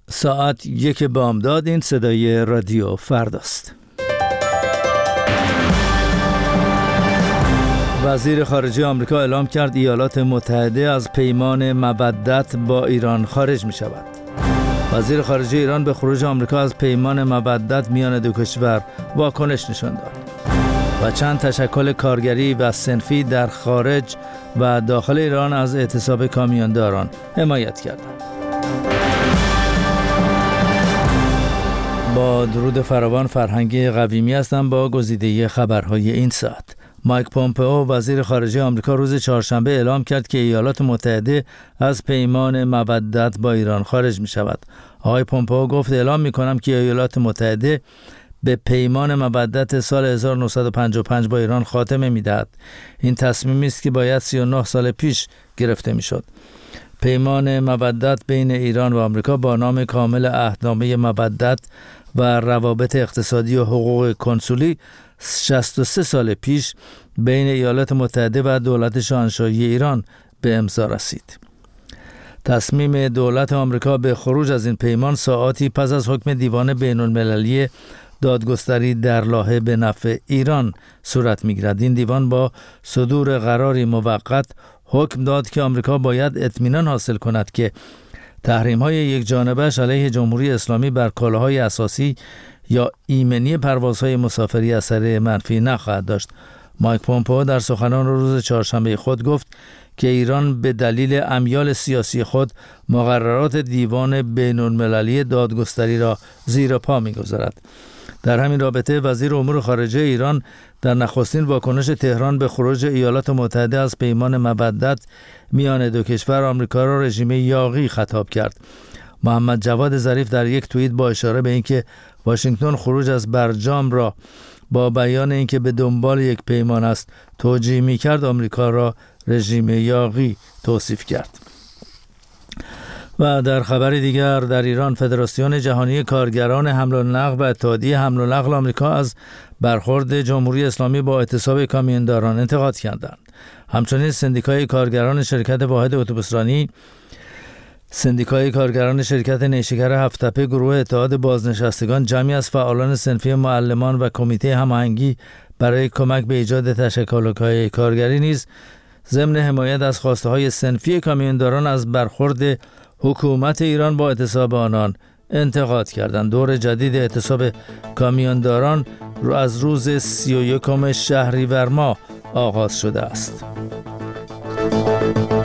ساعت 1 بامداد. این صدای رادیو فرداست. وزیر خارجه آمریکا اعلام کرد ایالات متحده از پیمان مودت با ایران خارج می شود. وزیر خارجه ایران به خروج آمریکا از پیمان مودت میان دو کشور واکنش نشان داد و چند تشکل کارگری و صنفی در خارج و داخل ایران از اعتصاب کامیونداران حمایت کردند. با درود فراوان، فرهنگ قویمی هستم با گزیده خبرهای این ساعت. مایک پومپئو وزیر خارجه آمریکا روز چهارشنبه اعلام کرد که ایالات متحده از پیمان مودت با ایران خارج می شود. آقای پومپئو گفت اعلام می کنم که ایالات متحده به پیمان مودت سال 1955 با ایران خاتمه می دهد. این تصمیمی است که باید 39 سال پیش گرفته می شد. پیمان مودت بین ایران و آمریکا با نام کامل عهدنامه مودت و روابط اقتصادی و حقوق کنسولی 63 سال پیش بین ایالات متحده و دولت شاهنشاهی ایران به امضا رسید. تصمیم دولت آمریکا به خروج از این پیمان ساعاتی پس از حکم دیوان بین المللی دادگستری در لاهه به نفع ایران صورت می‌گیرد. این دیوان با صدور قراری موقت حکم داد که آمریکا باید اطمینان حاصل کند که تحریم‌های یک جانبه‌اش علیه جمهوری اسلامی بر کالاهای اساسی یا ایمنی پروازهای مسافری اثر منفی نخواهد داشت. مایک پومپئو در سخنان روز چهارشنبه خود گفت که ایران به دلیل امیال سیاسی خود مقررات دیوان بین المللی دادگستری را زیر پا می‌گذارد. در همین رابطه وزیر امور خارجه ایران در نخستین واکنش تهران به خروج ایالات متحده از پیمان مودت میان دو کشور آمریکا را رژیم یاغی خطاب کرد. محمد جواد ظریف در یک توییت با اشاره به اینکه واشنگتن خروج از برجام را با بیان اینکه به دنبال یک پیمان است توجیه می‌کرد، آمریکا را رژیم یاغی توصیف کرد. و در خبر دیگر، در ایران فدراسیون جهانی کارگران حمل و نقل و اتحادیه حمل و نقل آمریکا از برخورد جمهوری اسلامی با اعتصاب کامیونداران انتقاد کردند. همچنین سندیکای کارگران شرکت واحد اتوبوسرانی، سندیکای کارگران شرکت نیشکر هفت‌تپه، گروه اتحاد بازنشستگان، جمعی از فعالان صنفی معلمان و کمیته هماهنگی برای کمک به ایجاد تشکل‌های کارگری نیز ضمن حمایت از خواسته‌های صنفی کامیونداران از برخورد حکومت ایران با اعتصاب آنان انتقاد کردند. دور جدید اعتصاب کامیونداران از روز 31 شهریور ماه آغاز شده است.